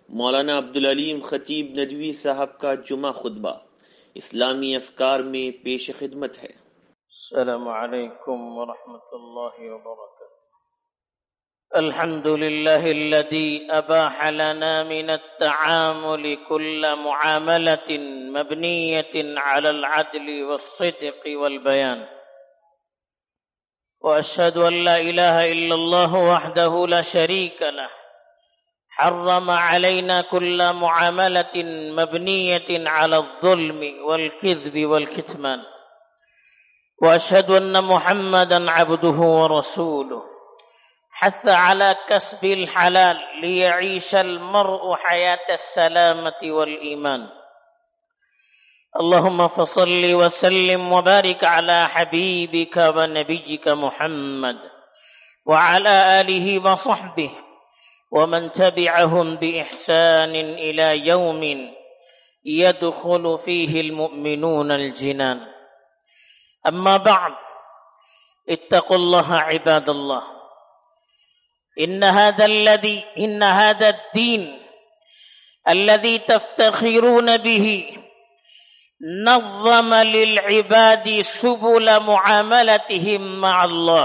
मौलाना अब्दुल अलीम खतीब नदवी साहब का जुमा खुतबा इस्लामी अफकार में पेश खिदमत है। अस्सलामु अलैकुम व रहमतुल्लाहि व बरकातुहू। अल्हम्दुलिल्लाहिल्लज़ी अबाह लना मिनत तआमुल कुल्ल मुआमलतिन मबनियतिन अलल अदलि वस्सिद्क़ि वल बयान। व अशहदु अन ला इलाहा इल्लल्लाह वहदहु ला शरीका लह حرم علينا كل معاملة مبنية على الظلم والكذب والكتمان وأشهد أن محمدا عبده ورسوله حث على كسب الحلال ليعيش المرء حياة السلامة والإيمان. اللهم فصل وسلم وبارك على حبيبك ونبيك محمد وعلى آله وصحبه ومن تبعهم بإحسان إلى يوم يدخل فيه المؤمنون الجنان. أما بعد، اتقوا الله عباد الله. إن هذا الدين الذي تفتخرون به نظم للعباد سبل معاملتهم مع الله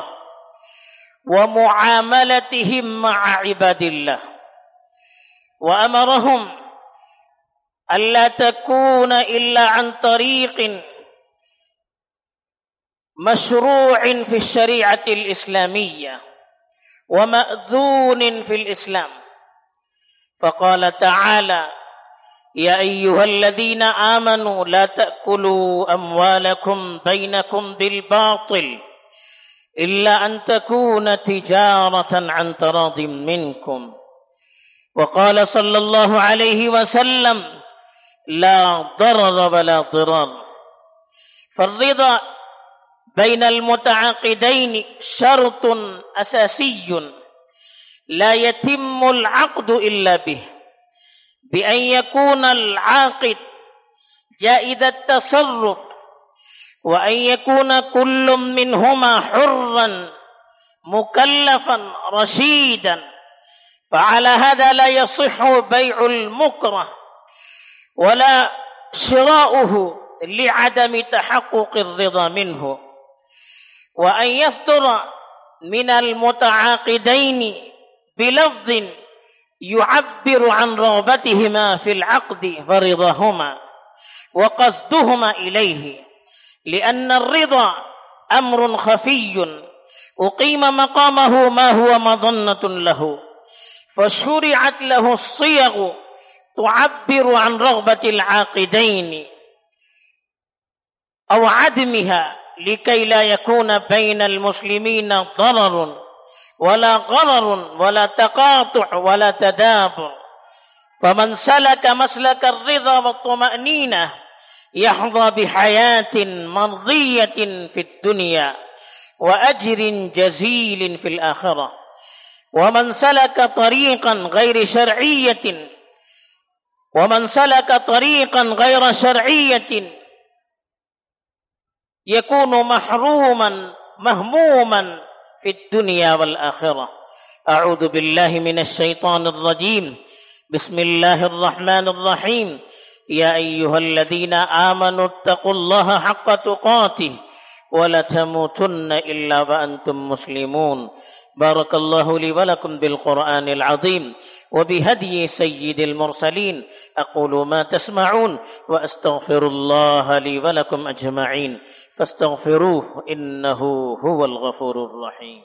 ومعاملتهم مع عباد الله، وأمرهم ألا تكون إلا عن طريق مشروع في الشريعة الإسلامية ومأذون في الإسلام. فقال تعالى: يا أيها الذين آمنوا لا تأكلوا أموالكم بينكم بالباطل إلا أن تكون تجارة عن تراض منكم. وقال صلى الله عليه وسلم: لا ضرر ولا ضرار. فالرضا بين المتعاقدين شرط أساسي لا يتم العقد إلا به، بأن يكون العاقد جائز التصرف، وأن يكون كل منهما حرا مكلفا رشيدا. فعلى هذا لا يصح بيع المكره ولا شراؤه لعدم تحقق الرضا منه. وأن يصدر من المتعاقدين بلفظ يعبر عن رغبتهما في العقد ورضاهما وقصدهما إليه، لأن الرضا أمر خفي أقيم مقامه ما هو مظنة له، فشرعت له الصيغ تعبر عن رغبة العاقدين أو عدمها، لكي لا يكون بين المسلمين ضرر ولا غرر ولا تقاطع ولا تدابر. فمن سلك مسلك الرضا والطمأنينة يحظى بحياة مرضية في الدنيا وأجر جزيل في الآخرة. ومن سلك طريقا غير شرعية يكون محروما مهموما في الدنيا والآخرة. أعوذ بالله من الشيطان الرجيم. بسم الله الرحمن الرحيم. يا أيها الذين آمنوا اتقوا الله حق تقاته ولا تموتن إلا وأنتم مسلمون. بارك الله لي ولكم بالقرآن العظيم وبهدي سيد المرسلين. أقول ما تسمعون وأستغفر الله لي ولكم أجمعين فاستغفروه إنه هو الغفور الرحيم.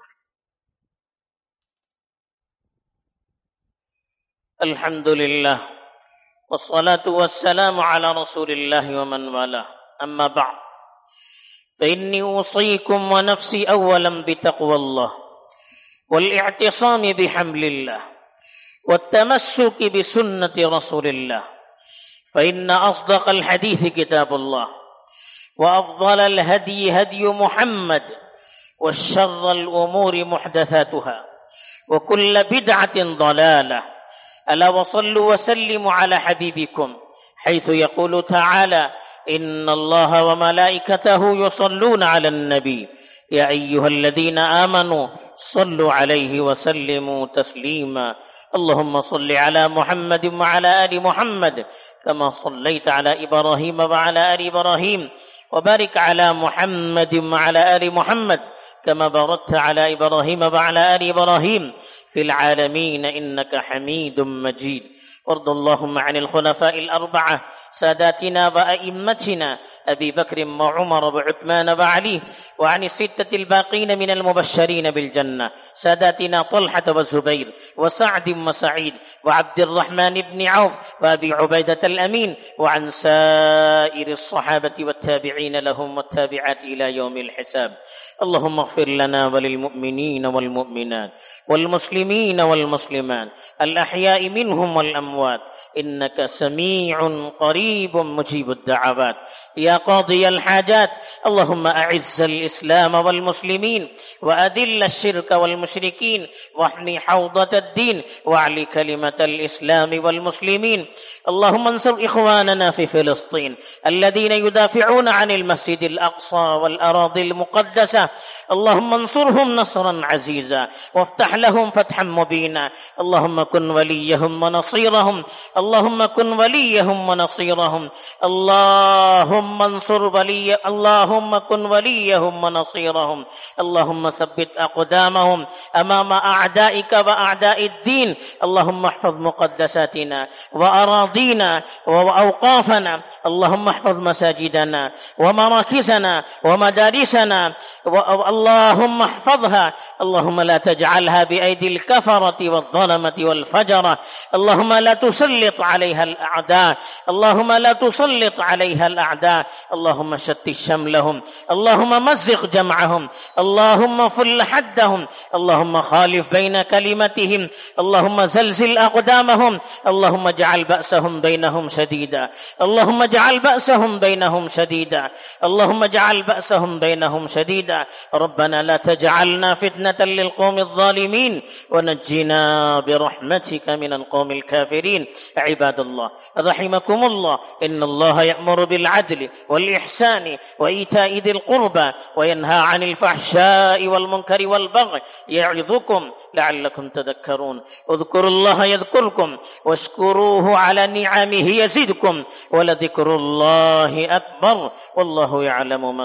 الحمد لله والصلاة والسلام على رسول الله ومن والاه. أما بعد، فإني أوصيكم ونفسي أولا بتقوى الله والاعتصام بحبل الله والتمسك بسنة رسول الله، فإن أصدق الحديث كتاب الله وأفضل الهدي هدي محمد وشر الأمور محدثاتها وكل بدعة ضلالة. ألا وصلوا وسلموا على حبيبكم حيث يقول تعالى: إن الله وملائكته يصلون على النبي يا أيها الذين آمنوا صلوا عليه وسلموا تسليما. اللهم صل على محمد وعلى آل محمد كما صليت على إبراهيم وعلى آل إبراهيم، وبارك على محمد وعلى آل محمد كما باركت على إبراهيم وعلى آل إبراهيم في العالمين إنك حميد مجيد. وارض اللهم عن الخلفاء الأربعة ساداتنا وأئمتنا أبي بكر وعمر وعثمان وعلي، وعن الستة الباقين من المبشرين بالجنة ساداتنا طلحة وزبير وسعد وسعيد وعبد الرحمن بن عوف وأبي عبيدة الأمين، وعن سائر الصحابة والتابعين لهم والتابعات إلى يوم الحساب. اللهم اغفر لنا وللمؤمنين والمؤمنات والمسلمين والمسلمات الأحياء منهم والأموات إنك سميع قريب مجيب الدعوات يا قاضي الحاجات. اللهم أعز الإسلام والمسلمين وأذل الشرك والمشركين واحمي حوضة الدين واعل كلمة الإسلام والمسلمين. اللهم انصر إخواننا في فلسطين الذين يدافعون عن المسجد الأقصى والأراضي المقدسة، اللهم انصرهم نصرا عزيزا وافتح لهم فتحا مبينا. اللهم كن وليهم ونصيرهم، اللهم كن وليهم ونصيرهم، اللهم كن وليهم ونصيرهم. اللهم ثبت أقدامهم أمام أعدائك وأعداء الدين. اللهم احفظ مقدساتنا وأراضينا وأوقافنا، اللهم احفظ مساجدنا ومراكزنا ومدارسنا، اللهم احفظها، اللهم لا تجعلها بأيدي الكفرة والظلمة والفجرة. اللهم لا تسلط عليها الأعداء، اللهم لا تسلط عليها الأعداء. اللهم شتت شملهم، اللهم مزق جمعهم، اللهم فل حدهم، اللهم خالف بين كلمتهم، اللهم زلزل أقدامهم، اللهم اجعل بأسهم بينهم شديدا، اللهم اجعل بأسهم بينهم شديدا، اللهم اجعل بأسهم بينهم شديدا. ربنا لا تجعلنا فتنة للقوم الظالمين ونجنا برحمتك من القوم الكافرين. عباد الله رحمكم الله، إن الله يأمر بالعدل والإحسان وإيتاء ذي القربى وينهى عن الفحشاء والمنكر والبغي يعظكم لعلكم تذكرون. اذكروا الله يذكركم واشكروه على نعمه يزدكم ولذكر الله أكبر والله يعلم ما